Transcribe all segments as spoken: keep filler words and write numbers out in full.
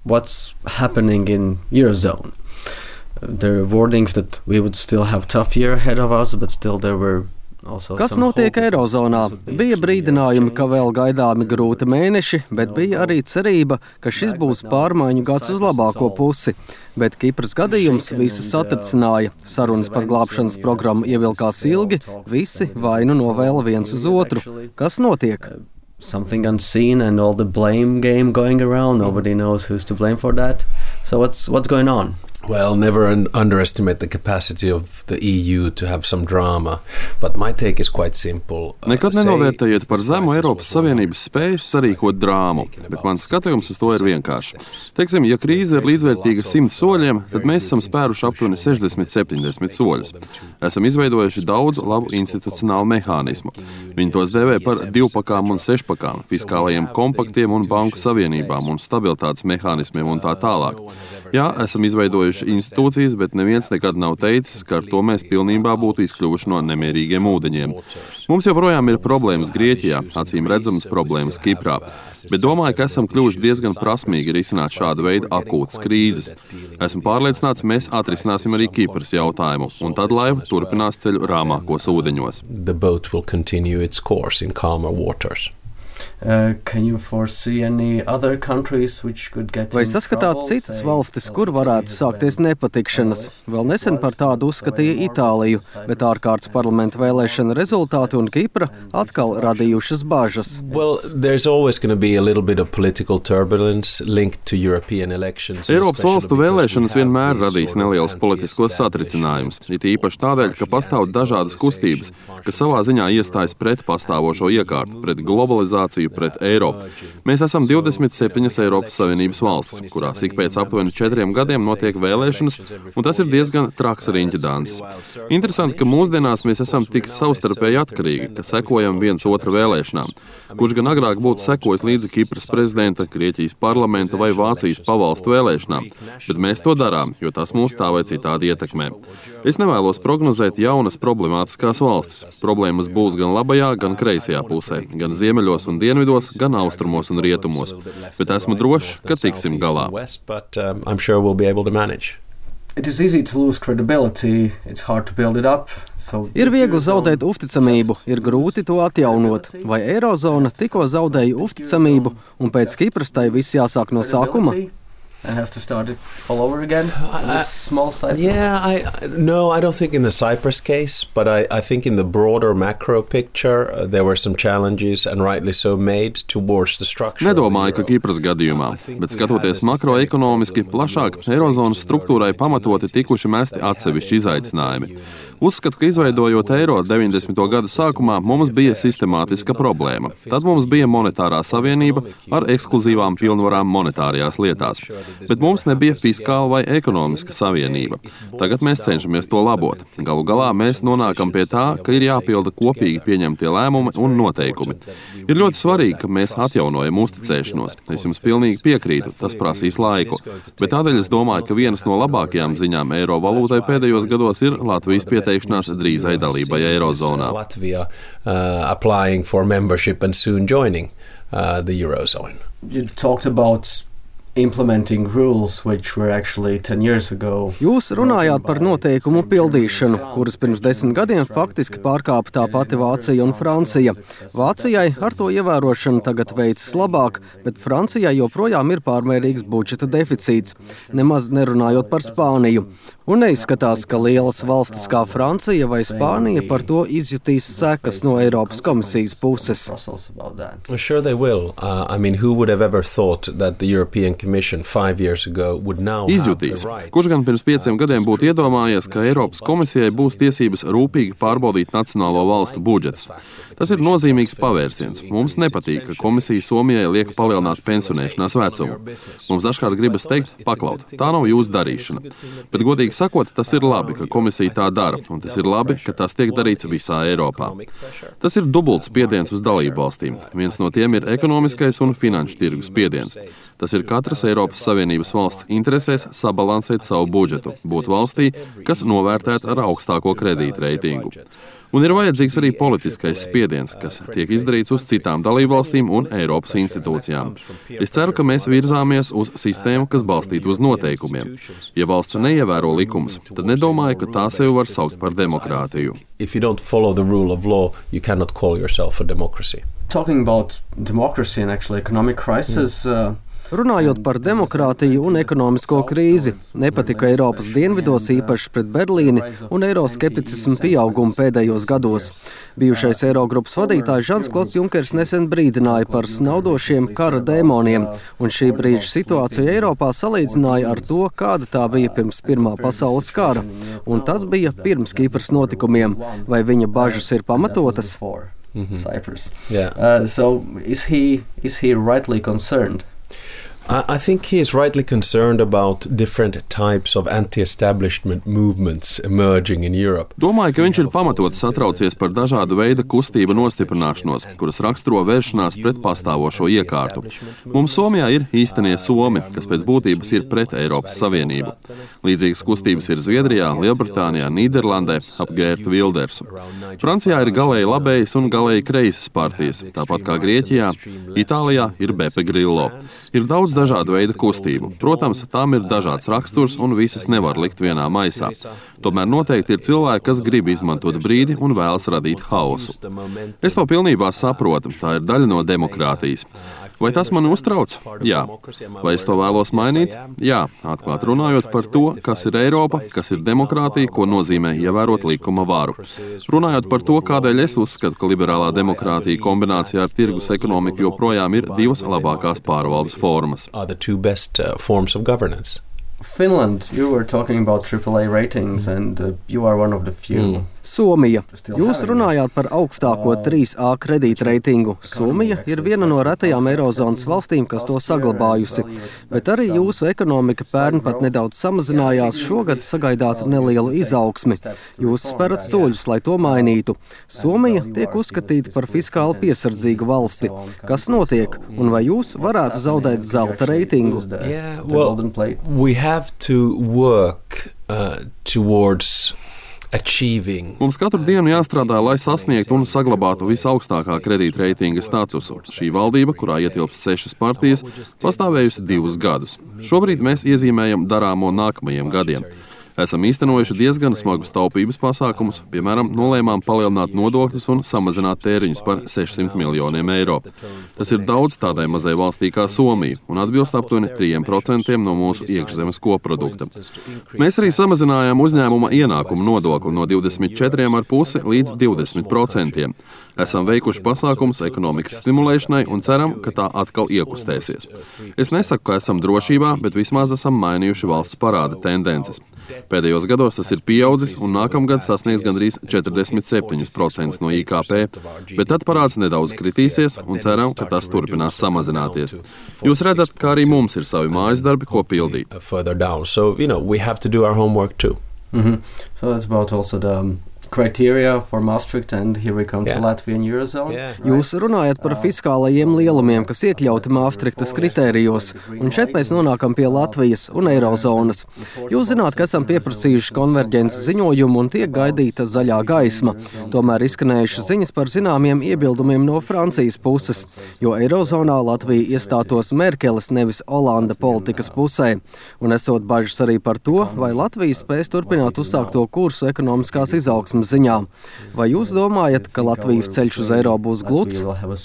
what's happening in Eurozone. There were warnings that we would still have tough year ahead of us, but still there were Kas notiek Eirozonā? Bija brīdinājumi, ka vēl gaidāmi grūti mēneši, bet bija arī cerība, ka šis būs pārmaiņu gads uz labāko pusi. Bet Kipras gadījums visu satricināja. Sarunas par glābšanas programmu ievilkās ilgi, visi vainu novēla viens uz otru. Kas notiek? Something unseen and all the blame game going around. Nobody knows who's to blame for that. So what's what's going on? Well, never un- underestimate the capacity of the E U to have some drama, but my take is quite simple. Nekad nenovērtējiet par zemu Eiropas Savienības spēju sarīkot drāmu, bet mans skatījums uz to ir vienkārši. Teiksim, ja krīze ir līdzvērtīga simt soļiem, tad mēs esam spēruši aptuveni sešdesmit septiņdesmit soļus. Esam izveidojuši daudz labu institucionālu mehānismu. Viņi tos dēvē par divpakām un sešpakām, fiskālajiem kompaktiem un banku savienībām un stabilitātes mehānismiem un tā tālāk. Jā, esam izveidojuši institūcijas, bet neviens nekad nav teicis, ka ar to mēs pilnībā būtu izkļuvuši no nemierīgiem ūdeņiem. Mums joprojām ir problēmas Grieķijā, acīm redzamas problēmas Kiprā, bet domāju, ka esam kļuvuši diezgan prasmīgi risināt šādu veidu akūtas krīzes. Esmu pārliecināts, mēs atrisināsim arī Kipras jautājumu, un tad laiva turpinās ceļu rāmākos ūdeņos. The boat will continue its course in calmer waters. Uh, can you foresee any other countries which could get Vai saskatāt citas valstis, kur varētu sākties nepatikšanas? Vēl nesen par tādu uzskatīja Itāliju, bet ārkārtas parlamenta vēlēšana rezultāti un Kipra atkal radījušas bažas. Well, there's always going to be a little bit of political turbulence linked to European elections. Eiropas valstu vēlēšanas vienmēr radīs nelielus politiskos satricinājumus, it īpaši tādēļ, ka pastāv dažādas kustības, kas savā ziņā iestājas pret pastāvošo iekārtu, pret globalizāciju, pret eiro. Mēs esam divdesmit septiņas Eiropas Savienības valstis, kurās ik pēc aptuveni četriem gadiem notiek vēlēšanas, un tas ir diezgan traks riņķedanses. Interesanti, ka mūsdienās mēs esam tik savstarpēji atkarīgi, ka sekojam viens otra vēlēšanām. Kurš gan agrāk būtu sekojis līdzi Kipras prezidenta, Grieķijas parlamenta vai Vācijas pavalstu vēlēšanām, bet mēs to darām, jo tas mūs tā vai citādi ietekmē. Es nevēlos prognozēt jaunas problemātiskās valstis. Problēmas būs gan labajā, gan kreisajā pusē, gan ziemeļos un dienvidos, gan austrumos un rietumos. Bet esmu drošs, ka tiksim galā. It is easy to lose credibility, it's hard to build it up. So ir viegli zaudēt uzticamību, ir grūti to atjaunot. Vai Eirozona tikko zaudēja uzticamību, un pēc Kipras tai viss jāsāk no sākuma? I have to start it all over again. I, small Cyprus. Yeah, I no, I don't think in the Cyprus case, but I, I think in the broader macro picture uh, there were some challenges and rightly so made towards the structure. Nedomāju, ka Kipras gadījumā, bet skatoties makroekonomiski plašāk, Eirozonas struktūrai pamatoti tikuši mesti atsevišķi izaicinājumi. Uzskatu, ka izveidojot eiro deviņdesmito gadu sākumā, mums bija sistemātiska problēma. Tad mums bija monetārā savienība ar ekskluzīvām pilnvarām monetārajās lietās. Bet mums nebija fiskāla vai ekonomiska savienība. Tagad mēs cenšamies to labot. Galu galā mēs nonākam pie tā, ka ir jāpilda kopīgi pieņemtie lēmumi un noteikumi. Ir ļoti svarīgi, ka mēs atjaunojam uzticēšanos. Es jums pilnīgi piekrītu, tas prasīs laiku. Bet tādēļ es domāju, ka vienas no labākajām ziņām eiro valūtai pēdējos gados ir Latvijas pieteikšanās drīzai dalībai Eirozonā. Latvia uh, applying for membership and soon joining uh, the Eurozone. You talked about implementing rules which were actually ten years ago. Jūs runājāt par noteikumu pildīšanu, kuras pirms desmit gadiem faktiski pārkāpa tā pati Vācija un Francija. Vācijai ar to ievērošanu tagad veicas labāk, bet Francijai joprojām ir pārmērīgs budžeta deficīts, nemaz nerunājot par Spāniju. Un neizskatās, ka lielas valstis kā Francija vai Spānija par to izjutīs sekas no Eiropas komisijas puses. Sure they will. Uh, I mean, who would have ever thought that the European Izjutīs. Kurš gan pirms pieciem gadiem būtu iedomājies, ka Eiropas komisijai būs tiesības rūpīgi pārbaudīt nacionālo valstu budžetus. Tas ir nozīmīgs pavērsiens. Mums nepatīk, ka komisija Somijai liek palielināt pensionēšanās vecumu. Mums dažkārt gribas teikt, paklaut, tā nav jūsu darīšana. Bet godīgi sakot, tas ir labi, ka komisija tā dara, un tas ir labi, ka tas tiek darīts visā Eiropā. Tas ir dubults spiediens uz dalību valstīm. Viens no tiem ir ekonomiskais un finanšu tirgus spiediens. Tas ir katras katras Eiropas Savienības valsts interesēs sabalansēt savu budžetu, būt valstī, kas novērtēta ar augstāko kredītreitingu. Un ir vajadzīgs arī politiskais spiediens, kas tiek izdarīts uz citām dalībvalstīm un Eiropas institūcijām. Es ceru, ka mēs virzāmies uz sistēmu, kas balstītu uz noteikumiem. Ja valsts neievēro likumus, tad nedomāju, ka tā sevi var saukt par demokrātiju. If you don't follow the rule of law, you cannot call yourself a democracy. Talking about democracy and actually economic crisis, uh, Runājot par demokrātiju un ekonomisko krīzi, nepatika Eiropas dienvidos īpaši pret Berlīni un eiroskepticismu pieaugumu pēdējos gados. Bijušais Eirogrupas vadītājs Žans-Klods Junkers nesen brīdināja par snaudošiem kara dēmoniem, un šī brīža situācija Eiropā salīdzināja ar to, kāda tā bija pirms Pirmā pasaules kara. Un tas bija pirms Kipras notikumiem. Vai viņa bažas ir pamatotas? mm-hmm. Cyprus. Yeah. Uh, so is he, is he rightly concerned? I think he is rightly concerned about different types of anti-establishment movements emerging in Europe. Domāju, ka viņš ir pamatots satraucies par dažādu veidu kustību nostiprināšanos, kuras raksturo vēršanās pret pastāvošo iekārtu. Mums Somijā ir īstenie somi, kas pēc būtības ir pret Eiropas Savienību. Līdzīgas kustības ir Zviedrijā, Lielbritānijā, Nīderlandē, ap Gērtu Vildersu. Francijā ir galēji labējas un galēji kreisas partijas, tāpat kā Grieķijā. Itālijā ir Beppe Grillo. Ir daudz dažādu veidu kustību. Protams, tām ir dažāds raksturs un visas nevar likt vienā maisā. Tomēr noteikti ir cilvēki, kas grib izmantot brīdi un vēlas radīt haosu. Es to pilnībā saprotu, tā ir daļa no demokrātijas. Vai tas man uztrauc? Jā. Vai es to vēlos mainīt? Jā, atklāt runājot par to, kas ir Eiropa, kas ir demokrātija, ko nozīmē ievērot likuma varu. Runājot par to, kādēļ es uzskatu, ka liberālā demokrātija kombinācijā ar tirgus ekonomiku joprojām ir divas labākās pārvaldes formas. Are the two best uh, forms of governance. Finland, you were talking about triple A ratings and uh, you are one of the few. Mm. Somija. Jūs runājāt par augstāko trīs A kredītreitingu. Somija ir viena no retajām Eirozonas valstīm, kas to saglabājusi, bet arī jūsu ekonomika pērn pat nedaudz samazinājās, šogad sagaidāt nelielu izaugsmi. Jūs sperat soļus, lai to mainītu. Somija tiek uzskatīta par fiskāli piesardzīgu valsti. Kas notiek, un vai jūs varētu zaudēt zelta reitingu? Yeah, well, we have to work uh, towards Mums katru dienu jāstrādā, lai sasniegtu un saglabātu visaugstākā kredītreitinga statusu. Šī valdība, kurā ietilpst sešas partijas, pastāvējusi divus gadus. Šobrīd mēs iezīmējam darāmo nākamajiem gadiem. Esam īstenojuši diezgan smagus taupības pasākumus, piemēram, nolēmām palielināt nodokļus un samazināt tēriņus par sešsimt miljoniem eiro. Tas ir daudz tādai mazai valstī kā Somija un atbilst aptuveni trīs procenti no mūsu iekšzemes koprodukta. Mēs arī samazinājām uzņēmuma ienākumu nodokli no divdesmit četri komats pieci līdz divdesmit procentiem. Esam veikuši pasākumus ekonomikas stimulēšanai un ceram, ka tā atkal iekustēsies. Es nesaku, ka esam drošībā, bet vismaz esam mainījuši valsts parāda tendences. Pēdējos gados tas ir pieaudzis un nākamgad sasniegs gandrīz četrdesmit septiņi procenti no I K P, bet tad parāds nedaudz kritīsies un ceram, ka tas turpinās samazināties. Jūs redzat, ka arī mums ir savi mājas darbi, ko pildīt. So, you know, we have to do our homework too. Mm-hmm. So that's about also the um, criteria for Maastricht, and here we come yeah. to Latvia and Eurozone. Yeah. Jūs runājat par fiskālajiem lielumiem, kas iekļauti Maastrichtas kritērijos, un šeit mēs nonākam pie Latvijas un Eirozonas. Jūs zināt, ka esam pieprasījuši konverģences ziņojumu un tiek gaidīta zaļā gaisma. Tomēr izskanējušas ziņas par zināmiem iebildumiem no Francijas puses, jo Eirozonā Latvija iestātos Merkeles nevis Olanda politikas pusē. Un esot bažas arī par to, vai Latvija spēs turpināt uzsākto kursu ekonomiskās izaugsmes ziņā. Vai jūs domājat, ka Latvijas ceļš uz eiro būs gluds?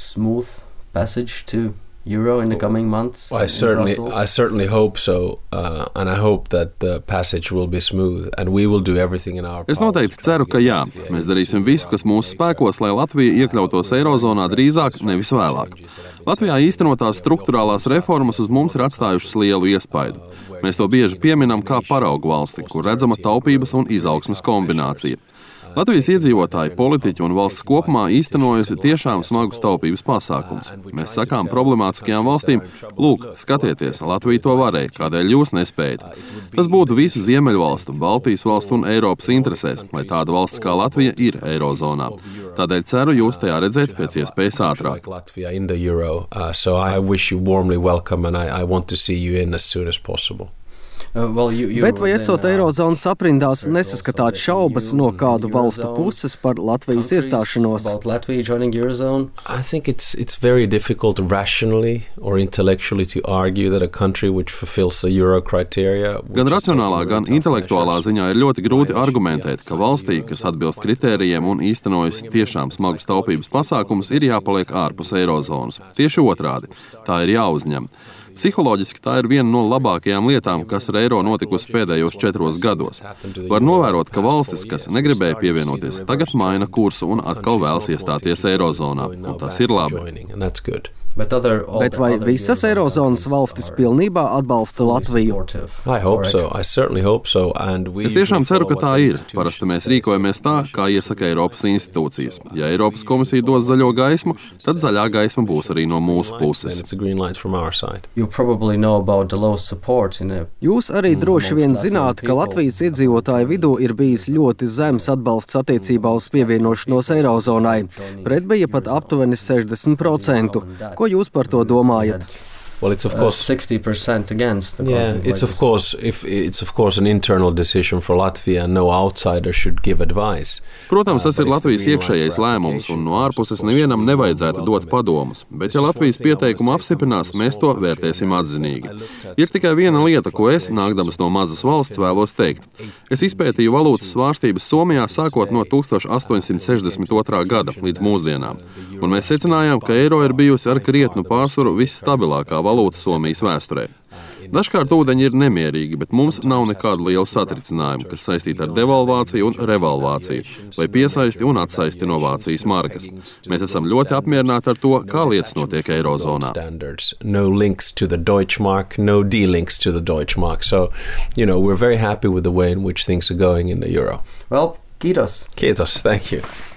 Euro in the coming months? I certainly, I certainly hope so, uh, and I hope that the passage will be smooth, and we will do everything in our power. Es noteikti ceru, ka jā. Mēs darīsim visu, kas mūsu spēkos, lai Latvija iekļautos Eirozonā drīzāk, nevis vēlāk. Latvijā īstenotās struktūrālās reformas uz mums ir atstājušas lielu iespaidu. Mēs to bieži pieminam kā paraugu valsti, kur redzama taupības un izaugsmes kombinācija. Latvijas iedzīvotāji, politiķi un valsts kopumā īstenojusi tiešām smagus taupības pasākums. Mēs sakām problemātiskajām valstīm, lūk, skatieties, Latvija to varēja, kādēļ jūs nespējat. Tas būtu visu Ziemeļvalstu, Baltijas valstu un Eiropas interesēs, lai tāda valsts kā Latvija ir Eirozonā. Tādēļ ceru jūs tajā redzēt pēc iespējas ātrāk. Uh, well, you, you Bet vai esot Eirozonas aprindās nesaskatāt šaubas no kādu valstu puses par Latvijas iestāšanos? I think it's it's very difficult rationally or intellectually to argue that a country which fulfills the euro criteria. Gan racionālā, gan intelektuālā ziņā ir ļoti grūti argumentēt, ka valstī, kas atbilst kritērijiem un īstenojas tiešām smagus taupības pasākumus, ir jāpaliek ārpus Eirozonas. Tieši otrādi, tā ir jāuzņem. Psiholoģiski tā ir viena no labākajām lietām, kas ar eiro notikusi pēdējos četros gados. Var novērot, ka valstis, kas negribēja pievienoties, tagad maina kursu un atkal vēlas iestāties Eirozonā, un tas ir labi. Bet, other, Bet vai visas Eirozonas valstis pilnībā atbalsta Latviju? So. So. We es tiešām ceru, ka tā ir. Parasti mēs rīkojamies tā, kā iesaka Eiropas institūcijas. Ja Eiropas komisija dos zaļo gaismu, tad zaļā gaisma būs arī no mūsu puses. Jūs arī droši vien zināt, ka Latvijas iedzīvotāju vidū ir bijis ļoti zems atbalsts attiecībā uz pievienošanos Eirozonai. Pret bija pat aptuveni sešdesmit procenti. Ko jūs par to domājat? Well, it's of course uh, sixty percent against. Yeah, it's of course if it's of course an internal decision for Latvia. No outsider should give advice. Protams, tas ir Latvijas iekšējais lēmums, un no ārpuses nevienam nevajadzētu dot padomus. Bet, ja Latvijas pieteikumu apstiprinās, mēs to vērtēsim atzinīgi. Ir tikai viena lieta, ko es, nākdams no mazas valsts, vēlos teikt. Es izpētīju valūtas svārstības Somijā sākot no tūkstoš astoņsimt sešdesmit otrā gada līdz mūsdienām, un mēs secinājām, ka eiro ir bijusi ar krietnu pārsvaru visstabilākā valūta Somijas vēsturē. Dažkārt ūdeņi ir nemierīgi, bet mums nav nekādu lielu satricinājumu, kas saistīti ar devalvāciju un revalvāciju, vai piesaisti un atsaisti no Vācijas markas. Mēs esam ļoti apmierināti ar to, kā lietas notiek Eirozonā. No links to the Deutsche Mark, no delinks to the Deutsche Mark. So, you know, we're very happy with the way in which things are going in the euro. Well, kiitos. Kiitos, thank you.